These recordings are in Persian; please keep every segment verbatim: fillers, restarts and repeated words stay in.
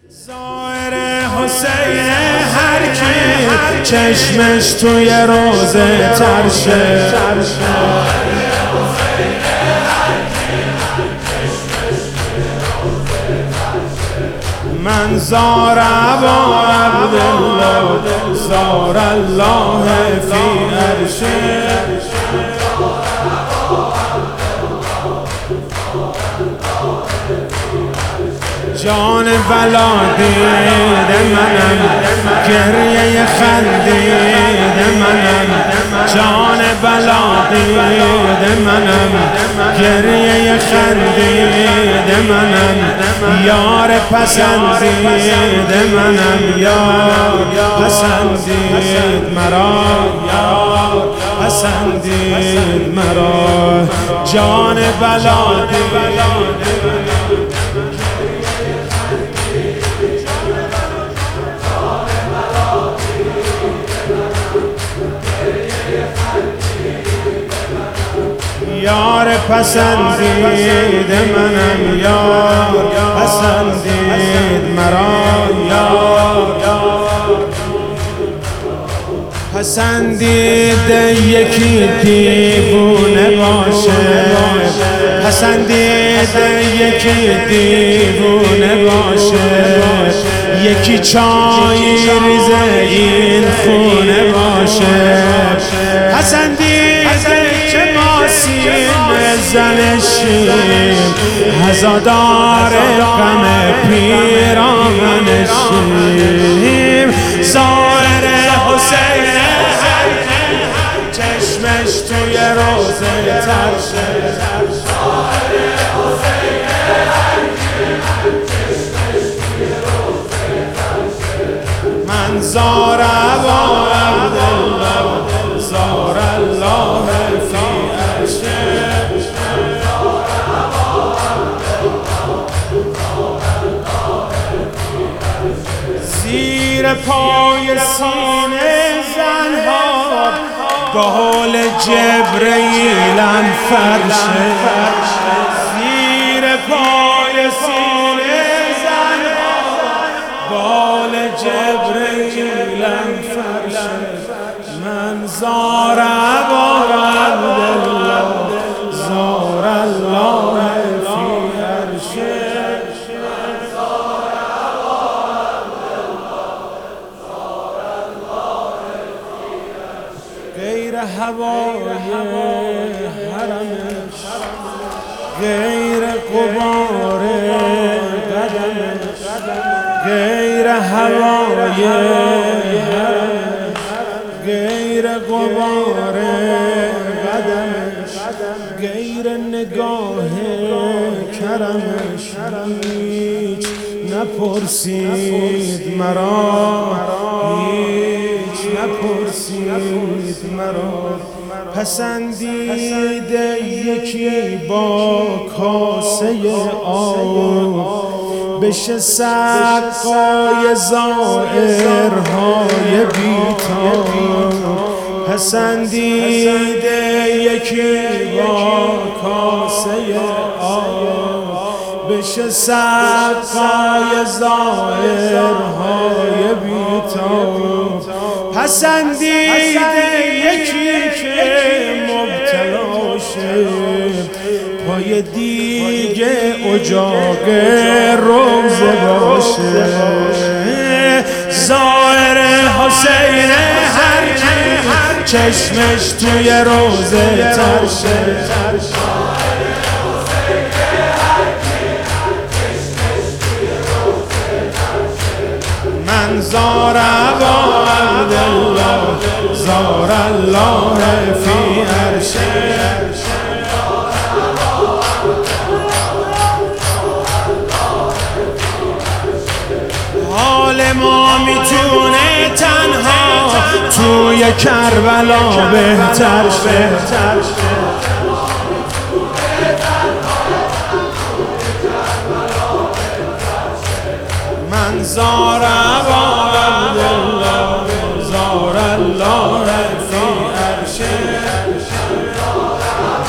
زائر حسین هر کی چشمش توی روزه ترشه، من زار ابا عبدالله زار الله فی عرشه، جان بلا دید منم گریه خندید منم، جان بلا دید منم گریه خندید منم، یار پسندید منم یار پسندید مرا، یار پسندید مرا، جان بلا دید یار پسندید منم یار پسندید مرا، یار پسندید یکی دیوونه باشه، پسندید یکی دیوونه باشه، یکی چای ریزه این خونه باشه، پسندید که ما سینه زنشیم هزادار غم پیرامنشیم، زائر حسین چشمش توی روزه ترشه، من زار ابا عبدالله زار الله فی عرشه، زیر پای سینه زنها قول جبرئیلم فرشه، زیر پای سینه زنها قول جبرئیلم فرشه، من زار ابا عبدالله زار الله فی عرشه، غیر هوای حرمش غیر غبار قدمش، غیر هوای حرمش غیر غبار قدمش، غیر نگاه کرمش هیچ نپرسید مرا، هیچ نپرسید مرا، پسندید یکی با کاسه آب بشه سقای زائرهای بی‌تاب، پسندید یکی با کاسه آب بشه سقای زائرهای بی‌تاب، پسندید یکی که مبتلا شه پای دیگه اجاق روزه باشه، زائر حسین هر کی چشمش توی روزه ترشه، من زار ابا عبدالله زار الله فی عرشه، حال ما میتونه تنها توی کربلا بهتر شه، من زار ابا عبدالله زار الله فی عرشه،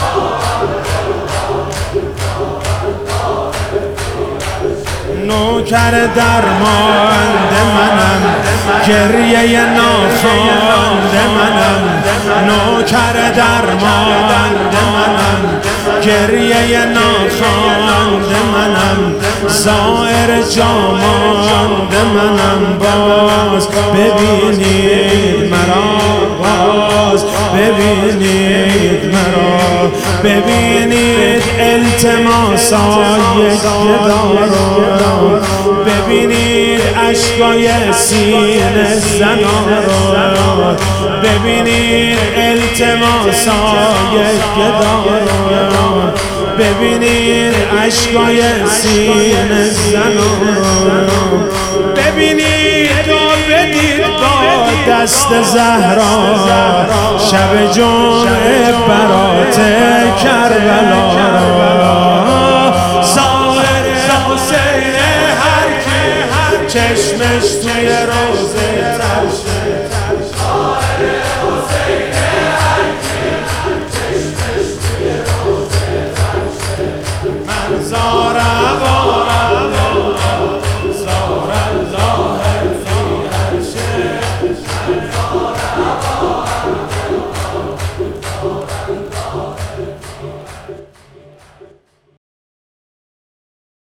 نوک نوکر درمانده منم، گریه ناخوانده منم، نوکر درمانده منم، گریه ناخوانده منم، زائر جامانده منم. باز ببینید مرا، باز ببینید مرا، ببینید التماسای گدارو، ببینید اشکای سینه زنارو، ببینید التماسای گدارو، ببینید اشکای سینه زنارو، ببینید و بدید با دست زهرا شب جمعه برات کربلا را. ظاهر حسین هر کی چشمش توی روزه ترشه،